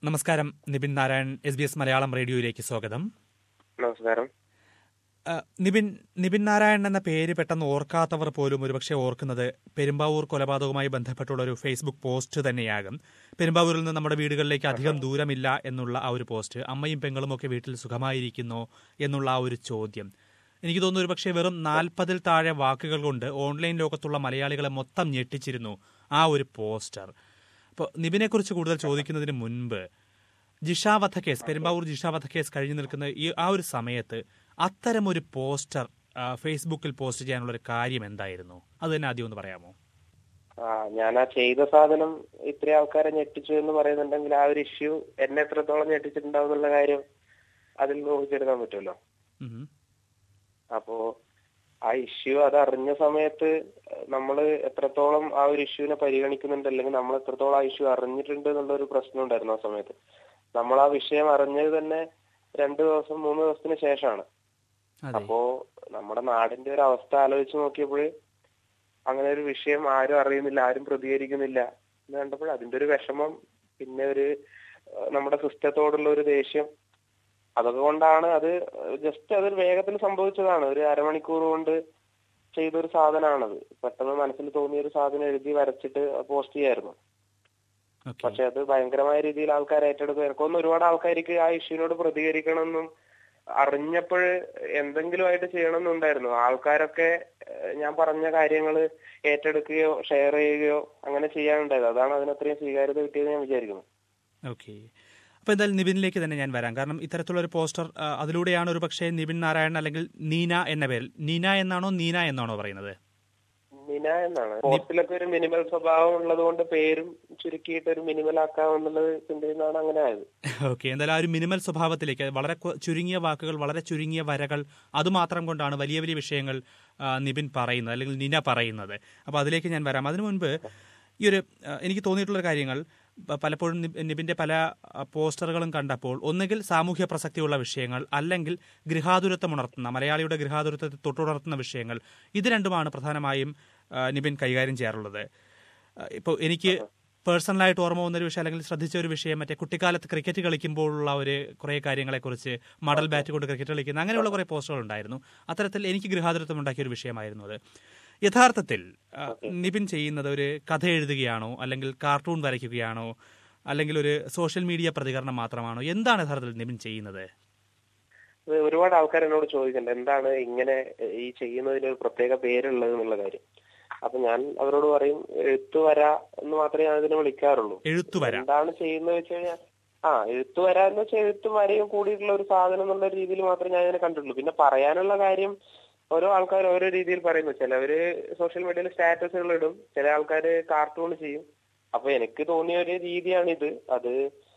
നമസ്കാരം. നിബിൻ നാരായൺ, SBS മലയാളം റേഡിയോയിലേക്ക് സ്വാഗതം. നമസ്കാരം. നിബിൻ നാരായൺ എന്ന പേര് പെട്ടെന്ന് ഓർക്കാത്തവർ പോലും ഒരുപക്ഷെ ഓർക്കുന്നത് പെരുമ്പാവൂർ കൊലപാതകവുമായി ബന്ധപ്പെട്ടുള്ള ഒരു ഫേസ്ബുക്ക് പോസ്റ്റ് തന്നെയാകും. പെരുമ്പാവൂരിൽ നിന്ന് നമ്മുടെ വീടുകളിലേക്ക് അധികം ദൂരമില്ല എന്നുള്ള ആ ഒരു പോസ്റ്റ്, അമ്മയും പെങ്ങളും ഒക്കെ വീട്ടിൽ സുഖമായിരിക്കുന്നോ എന്നുള്ള ആ ഒരു ചോദ്യം, എനിക്ക് തോന്നുന്നു ഒരുപക്ഷെ വെറും 40 താഴെ വാക്കുകൾ കൊണ്ട് ഓൺലൈൻ ലോകത്തുള്ള മലയാളികളെ മൊത്തം ഞെട്ടിച്ചിരുന്നു ആ ഒരു പോസ്റ്റർ. അപ്പോൾ നിബിനെക്കുറിച്ച് കൂടുതൽ ചോദിക്കുന്നതിന് മുൻപ്, ജിഷ വധക്കേസ്, പെരുമ്പാവൂർ ജിഷ വധക്കേസ് കഴിഞ്ഞു നിൽക്കുന്ന ആ ഒരു സമയത്ത് അത്തരമൊരു പോസ്റ്റർ ഫേസ്ബുക്കിൽ പോസ്റ്റ് ചെയ്യാനുള്ള ഒരു കാര്യം എന്തായിരുന്നു? അത് തന്നെ ആദ്യം ഒന്ന് പറയാമോ? ഞാൻ ആ ചെയ്ത സാധനം ഇത്ര ആൾക്കാരെ ഞെട്ടിച്ചു എന്ന് പറയുന്നുണ്ടെങ്കിൽ ആ ഒരു ഇഷ്യൂ എന്നെ എത്രത്തോളം ഞെട്ടിച്ചിട്ടുണ്ടാവും എന്നുള്ള കാര്യം അതിൽ ഊഹിച്ചെടുക്കാൻ പറ്റുമല്ലോ. അപ്പോ ആ ഇഷ്യൂ അത് അറിഞ്ഞ സമയത്ത് നമ്മൾ എത്രത്തോളം ആ ഒരു ഇഷ്യൂവിനെ പരിഗണിക്കുന്നുണ്ട്, അല്ലെങ്കിൽ നമ്മൾ എത്രത്തോളം ആ ഇഷ്യൂ അറിഞ്ഞിട്ടുണ്ട് എന്നുള്ള ഒരു പ്രശ്നം ഉണ്ടായിരുന്നു ആ സമയത്ത്. നമ്മൾ ആ വിഷയം അറിഞ്ഞത് തന്നെ 2 ദിവസം 3 ദിവസത്തിന് ശേഷമാണ്. അപ്പോ നമ്മുടെ നാടിന്റെ ഒരു അവസ്ഥ ആലോചിച്ച് നോക്കിയപ്പോൾ അങ്ങനെ ഒരു വിഷയം ആരും അറിയുന്നില്ല, ആരും പ്രതികരിക്കുന്നില്ല എന്ന് കണ്ടപ്പോൾ അതിന്റെ ഒരു വിഷമം, പിന്നെ ഒരു നമ്മുടെ സിസ്റ്റത്തോടുള്ള ഒരു ദേഷ്യം, അതൊക്കെ കൊണ്ടാണ് അത് ജസ്റ്റ് അതൊരു വേഗത്തിൽ സംഭവിച്ചതാണ്. ഒരു അരമണിക്കൂർ കൊണ്ട് ചെയ്തൊരു സാധനമാണത്. പെട്ടെന്ന് മനസ്സിൽ തോന്നിയ ഒരു സാധനം എഴുതി വരച്ചിട്ട് പോസ്റ്റ് ചെയ്യായിരുന്നു. പക്ഷെ അത് ഭയങ്കരമായ രീതിയിൽ ആൾക്കാർ ഏറ്റെടുക്കും. എനിക്കൊന്നും ഒരുപാട് ആൾക്കാർക്ക് ആ ഇഷ്യൂവിനോട് പ്രതികരിക്കണമെന്നും അറിഞ്ഞപ്പോൾ എന്തെങ്കിലും ആയിട്ട് ചെയ്യണമെന്നുണ്ടായിരുന്നു. ആൾക്കാരൊക്കെ ഞാൻ പറഞ്ഞ കാര്യങ്ങൾ ഏറ്റെടുക്കുകയോ ഷെയർ ചെയ്യുകയോ അങ്ങനെ ചെയ്യാനുണ്ടായത്. അതാണ് അതിനത്രയും സ്വീകാര്യത കിട്ടിയത് ഞാൻ വിചാരിക്കുന്നു. ഓക്കെ, അപ്പോൾ എന്തായാലും നിബിനിലേക്ക് തന്നെ ഞാൻ വരാം. കാരണം ഇത്തരത്തിലുള്ള ഒരു പോസ്റ്റർ, അതിലൂടെയാണ് ഒരു പക്ഷേ നിബിൻ നാരായണൻ അല്ലെങ്കിൽ നീന എന്ന പേരിൽ, നീന എന്നാണോ നീന എന്നാണോ പറയുന്നത്? നീന എന്നാണ്. പോസ്റ്റിലൊക്കെ ഒരു മിനിമൽ സ്വഭാവം ഉള്ളത് കൊണ്ട് പേരും ചുരുക്കിയിട്ട് ഒരു മിനിമൽ ആക്കാമെന്നുള്ളത് ചിന്തയിലാണ് അങ്ങനെ ആയത്. ഓക്കെ, എന്തായാലും ആ ഒരു മിനിമൽ സ്വഭാവത്തിലേക്ക്, വളരെ ചുരുങ്ങിയ വാക്കുകൾ, വളരെ ചുരുങ്ങിയ വരകൾ, അതുമാത്രം കൊണ്ടാണ് വലിയ വലിയ വിഷയങ്ങൾ നിബിൻ പറയുന്നത് അല്ലെങ്കിൽ നീന പറയുന്നത്. അപ്പോൾ അതിലേക്ക് ഞാൻ വരാം. അതിനു മുൻപ് ഈ ഒരു എനിക്ക് തോന്നിയിട്ടുള്ള കാര്യങ്ങൾ, പലപ്പോഴും നിബിന്റെ പല പോസ്റ്ററുകളും കണ്ടപ്പോൾ ഒന്നുകിൽ സാമൂഹ്യ പ്രസക്തിയുള്ള വിഷയങ്ങൾ, അല്ലെങ്കിൽ ഗൃഹാതുരത്വം ഉണർത്തുന്ന, മലയാളിയുടെ ഗൃഹാതുരത്വത്തെ തൊട്ടുണർത്തുന്ന വിഷയങ്ങൾ, ഇത് രണ്ടുമാണ് പ്രധാനമായും നിബിൻ കൈകാര്യം ചെയ്യാറുള്ളത്. ഇപ്പോൾ എനിക്ക് പേഴ്സണലായിട്ട് ഓർമ്മ വന്നൊരു വിഷയം, അല്ലെങ്കിൽ ശ്രദ്ധിച്ച ഒരു വിഷയം, മറ്റേ കുട്ടിക്കാലത്ത് ക്രിക്കറ്റ് കളിക്കുമ്പോഴുള്ള ഒരു കുറേ കാര്യങ്ങളെക്കുറിച്ച്, മടൽ ബാറ്റ് കൊണ്ട് ക്രിക്കറ്റ് കളിക്കുന്ന അങ്ങനെയുള്ള കുറേ പോസ്റ്ററുകൾ ഉണ്ടായിരുന്നു. അത്തരത്തിൽ എനിക്ക് ഗൃഹാതുരത്വം ഉണ്ടാക്കിയ ഒരു വിഷയമായിരുന്നു അത്. യഥാർത്ഥത്തിൽ നിബിൻ ചെയ്യുന്നത് ഒരു കഥ എഴുതുകയാണോ, അല്ലെങ്കിൽ കാർട്ടൂൺ വരയ്ക്കുകയാണോ, അല്ലെങ്കിൽ ഒരു സോഷ്യൽ മീഡിയ പ്രതികരണം മാത്രമാണോ? എന്താണ് യഥാർത്ഥത്തിൽ നിബിൻ ചെയ്യുന്നത്? ഒരുപാട് ആൾക്കാർ എന്നോട് ചോദിക്കണ്ട എന്താണ് ഇങ്ങനെ ഈ ചെയ്യുന്നതിന് ഒരു പ്രത്യേക പേരുള്ളത് എന്നുള്ള കാര്യം. അപ്പൊ ഞാൻ അവരോട് പറയും, എഴുത്തുവര എന്ന് മാത്രമേ ഞാൻ അതിനെ വിളിക്കാറുള്ളൂ. എഴുത്തുവര എന്താണ് ചെയ്യുന്നത് വെച്ച് കഴിഞ്ഞാൽ എഴുത്തുവര എന്ന് വെച്ചാൽ എഴുത്തും വരയും കൂടിയിട്ടുള്ള ഒരു സാധനം എന്നുള്ള രീതിയിൽ മാത്രമേ ഞാൻ അതിനെ കണ്ടിട്ടുള്ളൂ. പിന്നെ പറയാനുള്ള കാര്യം ഓരോ ആൾക്കാർ ഓരോ രീതിയിൽ പറയുന്നു. ചിലവര് സോഷ്യൽ മീഡിയയിൽ സ്റ്റാറ്റസുകൾ ഇടും, ചില ആൾക്കാർ കാർട്ടൂൺ ചെയ്യും. അപ്പൊ എനിക്ക് തോന്നിയ ഒരു രീതിയാണിത്. അത്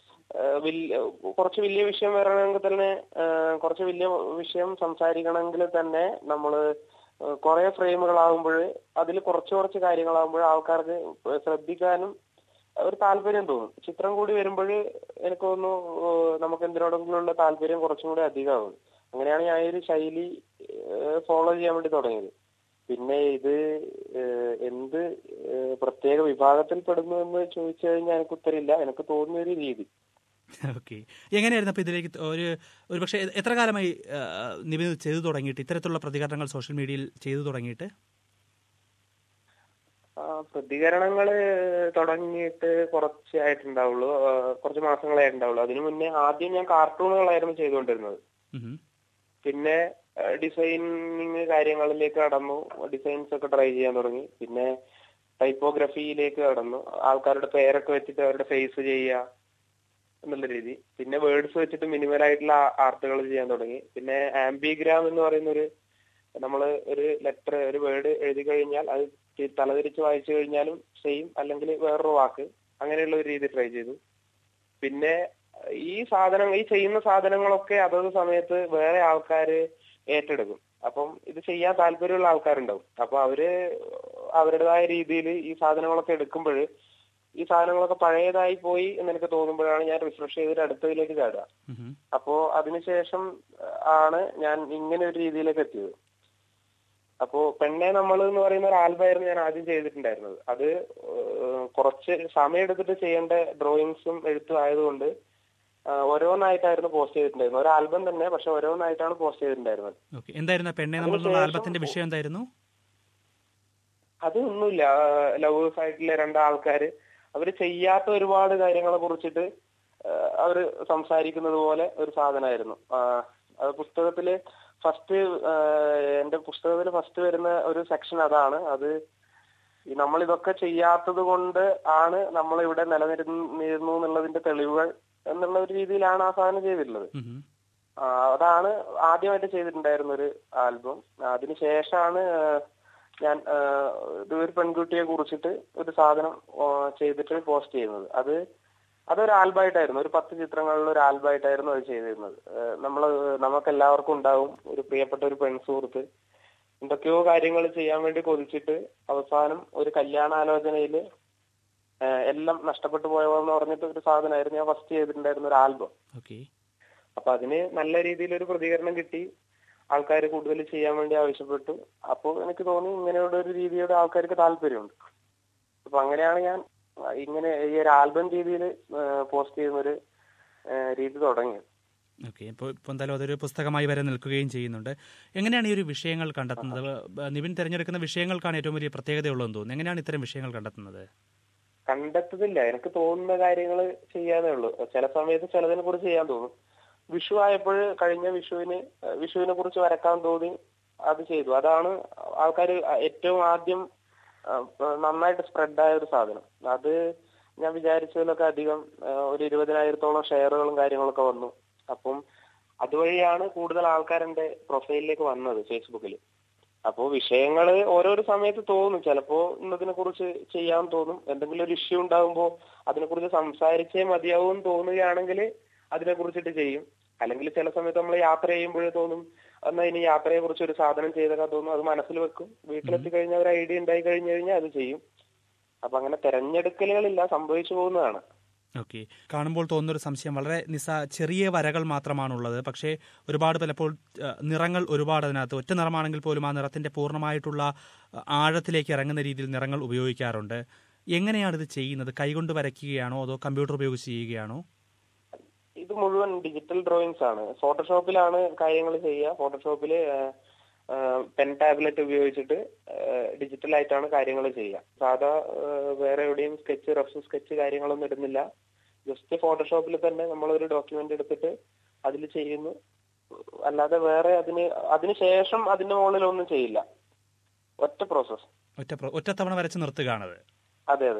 കുറച്ച് വലിയ വിഷയം വരണമെങ്കിൽ തന്നെ, കുറച്ച് വലിയ വിഷയം സംസാരിക്കണമെങ്കിൽ തന്നെ നമ്മള് കുറെ ഫ്രെയിമുകളാകുമ്പോൾ, അതിൽ കുറച്ച് കാര്യങ്ങളാകുമ്പോൾ ആൾക്കാർക്ക് ശ്രദ്ധിക്കാനും ഒരു താല്പര്യം തോന്നും. ചിത്രം കൂടി വരുമ്പോൾ എനിക്ക് തോന്നുന്നു നമുക്ക് എന്തിനോടെങ്കിലുള്ള താല്പര്യം കുറച്ചും കൂടി അധികമാകും. അങ്ങനെയാണ് ഞാൻ ഈ ഒരു ശൈലി ഫോളോ ചെയ്യാൻ വേണ്ടി തുടങ്ങിയത്. പിന്നെ ഇത് എന്ത് പ്രത്യേക വിഭാഗത്തിൽ പെടുന്നു എന്ന് ചോദിച്ചു കഴിഞ്ഞാൽ എനിക്ക് ഉത്തരമില്ല. എനിക്ക് തോന്നിയ ഒരു രീതി. ഓക്കെ, എങ്ങനെയായിരുന്നു അപ്പൊ ഇതിലേക്ക് ഒരു പക്ഷേ എത്ര കാലമായി നിബിൻ ചെയ്തു തുടങ്ങിയിട്ട്, ഇത്തരത്തിലുള്ള പ്രതികരണങ്ങൾ സോഷ്യൽ മീഡിയയിൽ ചെയ്തു തുടങ്ങിയിട്ട്? പ്രതികരണങ്ങൾ തുടങ്ങിയിട്ട് കുറച്ചായിട്ടുണ്ടാവുള്ളൂ, കുറച്ച് മാസങ്ങളായിട്ടുണ്ടാവുള്ളൂ. അതിനു മുന്നേ ആദ്യം ഞാൻ കാർട്ടൂണുകളായിരുന്നു ചെയ്തുകൊണ്ടിരുന്നത്. പിന്നെ ഡിസൈനിങ് കാര്യങ്ങളിലേക്ക് കടന്നു, ഡിസൈൻസ് ഒക്കെ ട്രൈ ചെയ്യാൻ തുടങ്ങി. പിന്നെ ടൈപ്പോഗ്രഫിയിലേക്ക് കടന്നു, ആൾക്കാരുടെ പേരൊക്കെ വെച്ചിട്ട് അവരുടെ ഫേസ് ചെയ്യുക എന്നുള്ള രീതി. പിന്നെ വേർഡ്സ് വെച്ചിട്ട് മിനിമൽ ആയിട്ടുള്ള ആർട്ടുകൾ ചെയ്യാൻ തുടങ്ങി. പിന്നെ ആംബിഗ്രാം എന്ന് പറയുന്ന നമ്മൾ ഒരു ലെറ്റർ, ഒരു വേർഡ് എഴുതി കഴിഞ്ഞാൽ അത് തലതിരിച്ച് വായിച്ചു കഴിഞ്ഞാലും സെയിം, അല്ലെങ്കിൽ വേറൊരു വാക്ക്, അങ്ങനെയുള്ള ഒരു രീതി ട്രൈ ചെയ്തു. പിന്നെ ഈ ചെയ്യുന്ന സാധനങ്ങളൊക്കെ അതത് സമയത്ത് വേറെ ആൾക്കാര് ഏറ്റെടുക്കും. അപ്പം ഇത് ചെയ്യാൻ താല്പര്യമുള്ള ആൾക്കാരുണ്ടാവും. അപ്പൊ അവര് അവരുടേതായ രീതിയിൽ ഈ സാധനങ്ങളൊക്കെ എടുക്കുമ്പോൾ ഈ സാധനങ്ങളൊക്കെ പഴയതായി പോയി എന്ന് എനിക്ക് തോന്നുമ്പോഴാണ് ഞാൻ റിഫ്രഷ് ചെയ്തിട്ട് അടുത്തതിലേക്ക് ചാടുക. അപ്പോ അതിനുശേഷം ആണ് ഞാൻ ഇങ്ങനെ ഒരു രീതിയിലേക്ക് എത്തിയത്. അപ്പോ പെണ്ണെ നമ്മൾ എന്ന് പറയുന്ന ഒരു ആൽബമായിരുന്നു ഞാൻ ആദ്യം ചെയ്തിട്ടുണ്ടായിരുന്നത്. അത് കുറച്ച് സമയം എടുത്തിട്ട് ചെയ്യേണ്ട ഡ്രോയിങ്സും എഴുത്തും ആയതുകൊണ്ട് ഓരോന്നായിട്ടായിരുന്നു പോസ്റ്റ് ചെയ്തിട്ടുണ്ടായിരുന്നത്. ഒരു ആൽബം തന്നെ, പക്ഷെ ഓരോന്നായിട്ടാണ് പോസ്റ്റ് ചെയ്തിട്ടുണ്ടായിരുന്നത്. എന്തായിരുന്നു പെണ്ണെ നമ്മൾ ആൽബത്തിന്റെ വിഷയം എന്തായിരുന്നു? അതൊന്നുമില്ല, ലവേഴ്സ് ആയിട്ടുള്ള രണ്ടാൾക്കാര് അവര് ചെയ്യാത്ത ഒരുപാട് കാര്യങ്ങളെ കുറിച്ചിട്ട് അവര് സംസാരിക്കുന്നത് പോലെ ഒരു സാധനമായിരുന്നു. പുസ്തകത്തില് എന്റെ പുസ്തകത്തിൽ ഫസ്റ്റ് വരുന്ന ഒരു സെക്ഷൻ അതാണ്. അത് നമ്മൾ ഇതൊക്കെ ചെയ്യാത്തത് കൊണ്ട് ആണ് നമ്മൾ ഇവിടെ നിലനിരുന്നു എന്നുള്ളതിന്റെ തെളിവുകൾ എന്നുള്ള ഒരു രീതിയിലാണ് ആ സാധനം ചെയ്തിട്ടുള്ളത്. അതാണ് ആദ്യമായിട്ട് ചെയ്തിട്ടുണ്ടായിരുന്ന ഒരു ആൽബം. അതിനുശേഷമാണ് ഞാൻ ഒരു പെൺകുട്ടിയെ കുറിച്ചിട്ട് ഒരു സാധനം ചെയ്തിട്ട് പോസ്റ്റ് ചെയ്യുന്നത്. അതൊരു ആൽബമായിട്ടായിരുന്നു, ഒരു 10 ചിത്രങ്ങളിലുള്ള ഒരു ആൽബമായിട്ടായിരുന്നു അത് ചെയ്തിരുന്നത്. നമുക്കെല്ലാവർക്കും ഉണ്ടാവും ഒരു പ്രിയപ്പെട്ട ഒരു പെൺസുഹൃത്ത്, എന്തൊക്കെയോ കാര്യങ്ങൾ ചെയ്യാൻ വേണ്ടി കൊതിച്ചിട്ട് അവസാനം ഒരു കല്യാണാലോചനയില് എല്ലാം നഷ്ടപ്പെട്ടു പോയോന്ന് പറഞ്ഞിട്ട് ഒരു സാധനമായിരുന്നു ഞാൻ ഫസ്റ്റ് ചെയ്തിട്ടുണ്ടായിരുന്ന ഒരു ആൽബം. അപ്പൊ അതിന് നല്ല രീതിയിലൊരു പ്രതികരണം കിട്ടി. ആൾക്കാർ കൂടുതൽ ചെയ്യാൻ വേണ്ടി ആവശ്യപ്പെട്ടു. അപ്പോൾ എനിക്ക് തോന്നി ഇങ്ങനെയുള്ള ഒരു രീതിയുടെ ആൾക്കാർക്ക് താല്പര്യമുണ്ട്. അപ്പൊ അങ്ങനെയാണ് ഞാൻ ഇങ്ങനെ ഈ ഒരു ആൽബം രീതിയിൽ പോസ്റ്റ് ചെയ്യുന്ന ഒരു രീതി തുടങ്ങിയത്. ഇപ്പോൾ എന്തായാലും അതൊരു പുസ്തകമായി വരെ നിൽക്കുകയും ചെയ്യുന്നുണ്ട്. എങ്ങനെയാണ് ഈ ഒരു വിഷയങ്ങൾ കണ്ടെത്തുന്നത്? നിവിൻ തിരഞ്ഞെടുക്കുന്ന വിഷയങ്ങൾക്കാണ് ഏറ്റവും വലിയ പ്രത്യേകതയുള്ളതെന്ന് തോന്നുന്നു. എങ്ങനെയാണ് ഇത്തരം വിഷയങ്ങൾ കണ്ടെത്തുന്നത്? കണ്ടെത്തുന്നില്ല, എനിക്ക് തോന്നുന്ന കാര്യങ്ങൾ ചെയ്യാനേ ഉള്ളൂ. ചില സമയത്ത് ചിലതിനെ കുറിച്ച് ചെയ്യാൻ തോന്നും. വിഷു ആയപ്പോൾ കഴിഞ്ഞ വിഷുവിനെ കുറിച്ച് വരക്കാൻ തോന്നി, അത് ചെയ്തു. അതാണ് ആൾക്കാർ ഏറ്റവും ആദ്യം നന്നായിട്ട് സ്പ്രെഡായ ഒരു സാധനം. അത് ഞാൻ വിചാരിച്ചതിലൊക്കെ അധികം ഒരു 20,000-ഓളം ഷെയറുകളും കാര്യങ്ങളൊക്കെ വന്നു. അപ്പം അതുവഴിയാണ് കൂടുതൽ ആൾക്കാർ എന്റെ പ്രൊഫൈലിലേക്ക് വന്നത് ഫേസ്ബുക്കിൽ. അപ്പോൾ വിഷയങ്ങൾ ഓരോരോ സമയത്ത് തോന്നും. ചിലപ്പോ ഇന്നതിനെ കുറിച്ച് ചെയ്യാൻ തോന്നും. എന്തെങ്കിലും ഒരു ഇഷ്യൂ ഉണ്ടാകുമ്പോൾ അതിനെക്കുറിച്ച് സംസാരിച്ചേ മതിയാവും തോന്നുകയാണെങ്കിൽ അതിനെ കുറിച്ചിട്ട് ചെയ്യും. അല്ലെങ്കിൽ ചില സമയത്ത് നമ്മൾ യാത്ര ചെയ്യുമ്പോഴേ തോന്നും എന്നാൽ ഇനി യാത്രയെ കുറിച്ച് ഒരു സാധനം ചെയ്തേക്കാൻ തോന്നും. അത് മനസ്സിൽ വെക്കും. വീട്ടിലെത്തി കഴിഞ്ഞാൽ ഒരു ഐഡിയ ഉണ്ടായി കഴിഞ്ഞു കഴിഞ്ഞാൽ അത് ചെയ്യും. അപ്പൊ അങ്ങനെ തെരഞ്ഞെടുക്കലുകളില്ല, സംഭവിച്ചു പോകുന്നതാണ്. കാണുമ്പോൾ തോന്നുന്നൊരു സംശയം, വളരെ ചെറിയ വരകൾ മാത്രമാണുള്ളത്, പക്ഷേ ഒരുപാട് പലപ്പോൾ നിറങ്ങൾ ഒരുപാട് അതിനകത്ത്. ഒറ്റ നിറമാണെങ്കിൽ പോലും ആ നിറത്തിന്റെ പൂർണ്ണമായിട്ടുള്ള ആഴത്തിലേക്ക് ഇറങ്ങുന്ന രീതിയിൽ നിറങ്ങൾ ഉപയോഗിക്കാറുണ്ട്. എങ്ങനെയാണ് ഇത് ചെയ്യുന്നത്? കൈകൊണ്ട് വരയ്ക്കുകയാണോ അതോ കമ്പ്യൂട്ടർ ഉപയോഗിച്ച് ചെയ്യുകയാണോ? ഇത് മുഴുവൻ ഡിജിറ്റൽ ഡ്രോയിങ്സ് ആണ്. ഫോട്ടോഷോപ്പിലാണ് കാര്യങ്ങൾ ചെയ്യുക. ഫോട്ടോഷോപ്പില് പെൻ ടാബ്ലറ്റ് ഉപയോഗിച്ചിട്ട് ഡിജിറ്റൽ ആയിട്ടാണ് കാര്യങ്ങൾ ചെയ്യുക. സാധാ വേറെ എവിടെയും റഫ് സ്കെച്ച് കാര്യങ്ങളൊന്നും ഇടുന്നില്ല. ജസ്റ്റ് ഫോട്ടോഷോപ്പിൽ തന്നെ നമ്മളൊരു ഡോക്യുമെന്റ് എടുത്തിട്ട് അതിൽ ചെയ്യുന്നു. അല്ലാതെ വേറെ അതിന് ശേഷം അതിന്റെ മുകളിലൊന്നും ചെയ്യില്ല. ഒറ്റ പ്രോസസ്, ഒറ്റ തവണ വരച്ച് നിർത്തുകയാണത്. അതെ.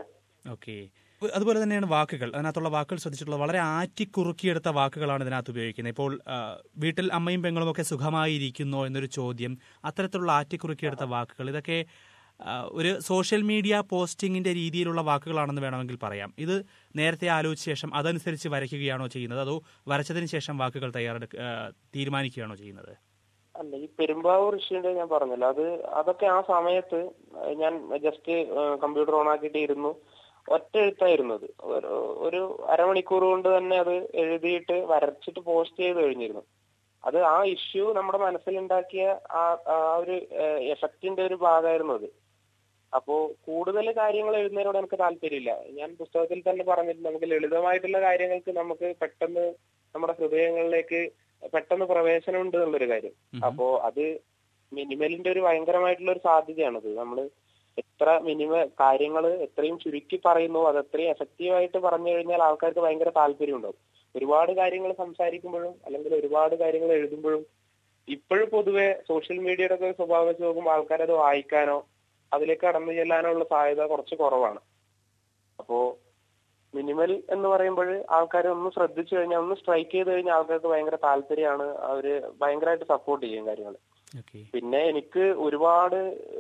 അതുപോലെ തന്നെയാണ് വാക്കുകൾ. അതിനകത്തുള്ള വാക്കുകൾ ശ്രദ്ധിച്ചിട്ടുള്ളത് വളരെ ആറ്റിക്കുറുക്കിയെടുത്ത വാക്കുകളാണ് ഇതിനകത്ത് ഉപയോഗിക്കുന്നത്. ഇപ്പോൾ വീട്ടിൽ അമ്മയും പെങ്ങളും ഒക്കെ സുഖമായിരിക്കുന്നോ എന്നൊരു ചോദ്യം, അത്തരത്തിലുള്ള ആറ്റിക്കുറുക്കിയെടുത്ത വാക്കുകൾ, ഇതൊക്കെ ഒരു സോഷ്യൽ മീഡിയ പോസ്റ്റിങ്ങിന്റെ രീതിയിലുള്ള വാക്കുകളാണെന്ന് വേണമെങ്കിൽ പറയാം. ഇത് നേരത്തെ ആലോചിച്ച ശേഷം അതനുസരിച്ച് വരയ്ക്കുകയാണോ ചെയ്യുന്നത്, അതോ വരച്ചതിന് ശേഷം വാക്കുകൾ തീരുമാനിക്കുകയാണോ ചെയ്യുന്നത്? അല്ല, ഈ പെരുമ്പാവൂർ ഇഷ്യൂന്റെ ഞാൻ പറഞ്ഞല്ലോ, അതൊക്കെ ആ സമയത്ത് ഞാൻ ജസ്റ്റ് കമ്പ്യൂട്ടർ ഓൺ ആക്കിയിട്ട് ഇരുന്നു. ഒറ്റ എഴുത്തായിരുന്നത്. ഒരു അരമണിക്കൂർ കൊണ്ട് തന്നെ അത് എഴുതിയിട്ട് വരച്ചിട്ട് പോസ്റ്റ് ചെയ്ത് കഴിഞ്ഞിരുന്നു. അത് ആ ഇഷ്യൂ നമ്മുടെ മനസ്സിലുണ്ടാക്കിയ ആ ഒരു എഫക്റ്റിന്റെ ഒരു ഭാഗമായിരുന്നു അത്. അപ്പോ കൂടുതൽ കാര്യങ്ങൾ എഴുതുന്നതിനോട് എനിക്ക് താല്പര്യമില്ല. ഞാൻ പുസ്തകത്തിൽ തന്നെ പറഞ്ഞിട്ടുണ്ട്, നമുക്ക് ലളിതമായിട്ടുള്ള കാര്യങ്ങൾക്ക് നമുക്ക് പെട്ടെന്ന് നമ്മുടെ ഹൃദയങ്ങളിലേക്ക് പെട്ടെന്ന് പ്രവേശനം ഉണ്ട് എന്നുള്ളൊരു കാര്യം. അപ്പോ അത് മിനിമലിന്റെ ഒരു ഭയങ്കരമായിട്ടുള്ള ഒരു സാധ്യതയാണത്. നമ്മള് എത്ര കാര്യങ്ങൾ എത്രയും ചുരുക്കി പറയുന്നു, അത് എത്രയും എഫക്റ്റീവായിട്ട് പറഞ്ഞു കഴിഞ്ഞാൽ ആൾക്കാർക്ക് ഭയങ്കര താല്പര്യം ഉണ്ടാവും. ഒരുപാട് കാര്യങ്ങൾ സംസാരിക്കുമ്പോഴും അല്ലെങ്കിൽ ഒരുപാട് കാര്യങ്ങൾ എഴുതുമ്പോഴും ഇപ്പോഴും പൊതുവെ സോഷ്യൽ മീഡിയയുടെ ഒക്കെ സ്വഭാവം വെച്ച് നോക്കുമ്പോൾ ആൾക്കാരത് വായിക്കാനോ അതിലേക്ക് കടന്നു ചെല്ലാനോ ഉള്ള സാധ്യത കുറച്ച് കുറവാണ്. അപ്പോ മിനിമൽ എന്ന് പറയുമ്പോൾ ആൾക്കാർ ഒന്ന് ശ്രദ്ധിച്ചു കഴിഞ്ഞാൽ, ഒന്ന് സ്ട്രൈക്ക് ചെയ്ത് കഴിഞ്ഞാൽ ആൾക്കാർക്ക് ഭയങ്കര താല്പര്യമാണ്. അവര് ഭയങ്കരമായിട്ട് സപ്പോർട്ട് ചെയ്യും കാര്യങ്ങൾ. പിന്നെ എനിക്ക് ഒരുപാട്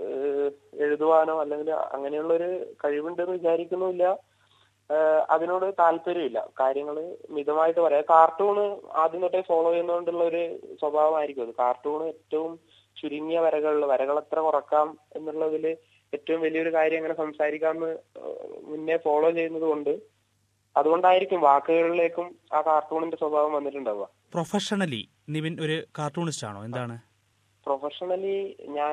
എഴുതുവാനോ അല്ലെങ്കിൽ അങ്ങനെയുള്ളൊരു കഴിവുണ്ടെന്ന് വിചാരിക്കുന്നുമില്ല. അതിനോട് താല്പര്യമില്ല. കാര്യങ്ങൾ മിതമായിട്ട് പറയാം. കാർട്ടൂണ് ആദ്യം തൊട്ടേ ഫോളോ ചെയ്യുന്നതുകൊണ്ടുള്ള ഒരു സ്വഭാവമായിരിക്കും അത്. കാർട്ടൂണ് ഏറ്റവും ചുരുങ്ങിയ വരകൾ എത്ര കുറക്കാം എന്നുള്ളതിൽ ഏറ്റവും വലിയൊരു കാര്യം അങ്ങനെ സംസാരിക്കാമെന്ന് മുന്നേ ഫോളോ ചെയ്യുന്നത് കൊണ്ട്, അതുകൊണ്ടായിരിക്കും വാക്കുകളിലേക്കും ആ കാർട്ടൂണിന്റെ സ്വഭാവം വന്നിട്ടുണ്ടാവുക. പ്രൊഫഷണലി നിവിൻ ഒരു കാർട്ടൂണിസ്റ്റ് ആണോ? എന്താണ് പ്രൊഫഷണലി? ഞാൻ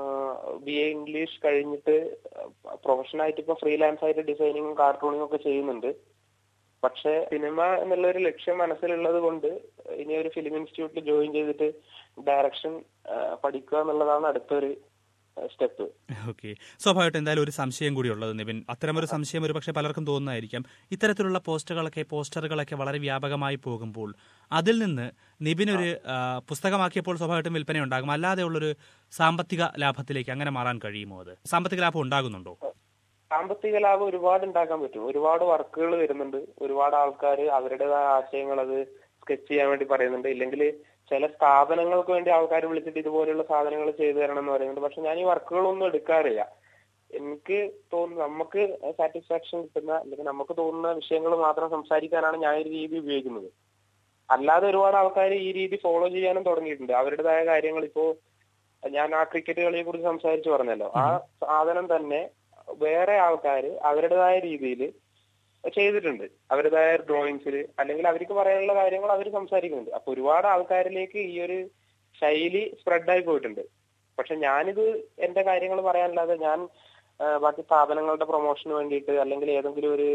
BA ഇംഗ്ലീഷ് കഴിഞ്ഞിട്ട് പ്രൊഫഷണലായിട്ട് ഇപ്പൊ ഫ്രീലാൻസ് ആയിട്ട് ഡിസൈനിങ്ങും കാർട്ടൂണിങ്ങും ഒക്കെ ചെയ്യുന്നുണ്ട്. പക്ഷെ സിനിമ എന്നുള്ള ഒരു ലക്ഷ്യം മനസ്സിലുള്ളത് കൊണ്ട് ഇനി ഒരു ഫിലിം ഇൻസ്റ്റിറ്റ്യൂട്ടിൽ ജോയിൻ ചെയ്തിട്ട് ഡയറക്ഷൻ പഠിക്കുക എന്നുള്ളതാണ് അടുത്തൊരു സ്റ്റെപ്പ്. ഓക്കെ, സ്വാഭാവികമായിട്ട് എന്തായാലും ഒരു സംശയം കൂടി ഉള്ളത് നിവിൻ, അത്തരമൊരു സംശയം ഒരു പക്ഷേ പലർക്കും തോന്നുന്നതായിരിക്കാം. ഇത്തരത്തിലുള്ള പോസ്റ്ററുകളൊക്കെ വളരെ വ്യാപകമായി പോകുമ്പോൾ അതിൽ നിന്ന് നിവിനൊരു പുസ്തകമാക്കിയപ്പോൾ സ്വാഭാവികമായിട്ടും വിൽപ്പന ഉണ്ടാകും, അല്ലാതെയുള്ളൊരു സാമ്പത്തിക ലാഭത്തിലേക്ക് അങ്ങനെ മാറാൻ കഴിയുമോ? അത് സാമ്പത്തിക ലാഭം ഉണ്ടാകുന്നുണ്ടോ? സാമ്പത്തിക ലാഭം ഒരുപാട് ഉണ്ടാക്കാൻ പറ്റും. ഒരുപാട് വർക്കുകൾ വരുന്നുണ്ട്, ഒരുപാട് ആൾക്കാർ അവരുടേതായ ആശയങ്ങൾ അത് സ്കെച്ച് ചെയ്യാൻ വേണ്ടി പറയുന്നുണ്ട്. ഇല്ലെങ്കിൽ ചില സ്ഥാപനങ്ങൾക്ക് വേണ്ടി ആൾക്കാർ വിളിച്ചിട്ട് ഇതുപോലെയുള്ള സാധനങ്ങൾ ചെയ്തു തരണം എന്ന് പറയുന്നുണ്ട്. പക്ഷെ ഞാൻ ഈ വർക്കുകളൊന്നും എടുക്കാറില്ല. എനിക്ക് തോന്നുന്നു നമുക്ക് സാറ്റിസ്ഫാക്ഷൻ കിട്ടുന്ന അല്ലെങ്കിൽ നമുക്ക് തോന്നുന്ന വിഷയങ്ങൾ മാത്രം സംസാരിക്കാനാണ് ഞാൻ ഈ രീതി ഉപയോഗിക്കുന്നത്. അല്ലാതെ ഒരുപാട് ആൾക്കാർ ഈ രീതി ഫോളോ ചെയ്യാനും തുടങ്ങിയിട്ടുണ്ട്. അവരുടേതായ കാര്യങ്ങൾ ഇപ്പോ ഞാൻ ആ ക്രിക്കറ്റ് കളിയെ കുറിച്ച് സംസാരിച്ചു പറഞ്ഞല്ലോ, ആ സാധനം തന്നെ വേറെ ആൾക്കാർ അവരുടേതായ രീതിയിൽ ചെയ്തിട്ടുണ്ട്, അവരുടേതായ ഡ്രോയിങ്സിൽ അല്ലെങ്കിൽ അവർക്ക് പറയാനുള്ള കാര്യങ്ങൾ അവർ സംസാരിക്കുന്നുണ്ട്. അപ്പൊ ഒരുപാട് ആൾക്കാരിലേക്ക് ഈ ഒരു ശൈലി സ്പ്രെഡായി പോയിട്ടുണ്ട്. പക്ഷെ ഞാനിത് എന്റെ കാര്യങ്ങൾ പറയാനല്ലാതെ ഞാൻ ബാക്കി സ്ഥാപനങ്ങളുടെ പ്രൊമോഷന് വേണ്ടിയിട്ട് അല്ലെങ്കിൽ ഏതെങ്കിലും ഒരു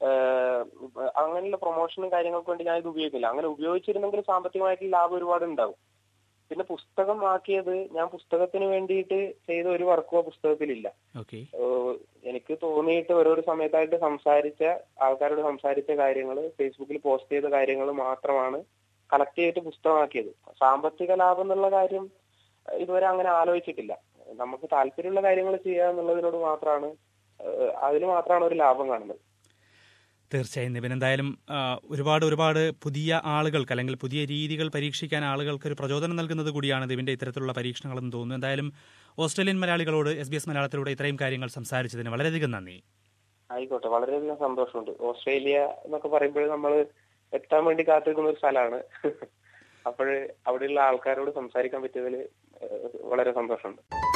അങ്ങനെയുള്ള പ്രൊമോഷനും കാര്യങ്ങൾക്ക് വേണ്ടി ഞാൻ ഇത് ഉപയോഗിക്കില്ല. അങ്ങനെ ഉപയോഗിച്ചിരുന്നെങ്കിൽ സാമ്പത്തികമായിട്ടുള്ള ലാഭം ഒരുപാട് ഉണ്ടാവും. പിന്നെ പുസ്തകം ആക്കിയത് ഞാൻ പുസ്തകത്തിന് വേണ്ടിയിട്ട് ചെയ്ത ഒരു വർക്കോ പുസ്തകത്തിലില്ല. എനിക്ക് തോന്നിയിട്ട് ഓരോരോ സമയത്തായിട്ട് ആൾക്കാരോട് സംസാരിച്ച കാര്യങ്ങൾ, ഫേസ്ബുക്കിൽ പോസ്റ്റ് ചെയ്ത കാര്യങ്ങൾ മാത്രമാണ് കളക്ട് ചെയ്തിട്ട് പുസ്തകമാക്കിയത്. സാമ്പത്തിക ലാഭം എന്നുള്ള കാര്യം ഇതുവരെ അങ്ങനെ ആലോചിച്ചിട്ടില്ല. നമുക്ക് താല്പര്യമുള്ള കാര്യങ്ങൾ ചെയ്യുക എന്നുള്ളതിനോട് മാത്രമാണ്, അതിന് മാത്രമാണ് ഒരു ലാഭം കാണുന്നത്. തീർച്ചയായും നിവിൻ, എന്തായാലും ഒരുപാട് പുതിയ ആളുകൾക്ക് അല്ലെങ്കിൽ പുതിയ രീതികൾ പരീക്ഷിക്കാൻ ആളുകൾക്ക് ഒരു പ്രചോദനം നൽകുന്നത് കൂടിയാണ് ഇതിന്റെ ഇത്തരത്തിലുള്ള പരീക്ഷണങ്ങളെന്ന് തോന്നുന്നു. എന്തായാലും ഓസ്ട്രേലിയൻ മലയാളികളോട് SBS മലയാളത്തിലൂടെ ഇത്രയും കാര്യങ്ങൾ സംസാരിച്ചതിന് വളരെയധികം നന്ദി. ആയിക്കോട്ടെ, വളരെയധികം സന്തോഷമുണ്ട്. ഓസ്ട്രേലിയ എന്നൊക്കെ പറയുമ്പോൾ നമ്മൾ എത്താൻ വേണ്ടി കാത്തിരിക്കുന്ന ഒരു സ്ഥലമാണ്. അപ്പോൾ അവിടെയുള്ള ആൾക്കാരോട് സംസാരിക്കാൻ പറ്റിയതിൽ വളരെ സന്തോഷമുണ്ട്.